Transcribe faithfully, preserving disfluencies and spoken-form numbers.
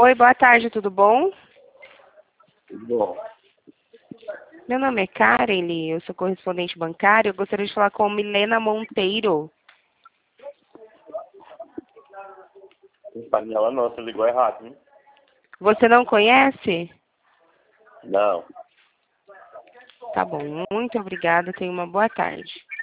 Oi, boa tarde, tudo bom? Tudo bom. Meu nome é Karen, eu sou correspondente bancário. Eu gostaria de falar com Milena Monteiro. Panela não, você ligou errado, hein? Você não conhece? Não. Tá bom, muito obrigada. Tenha uma boa tarde.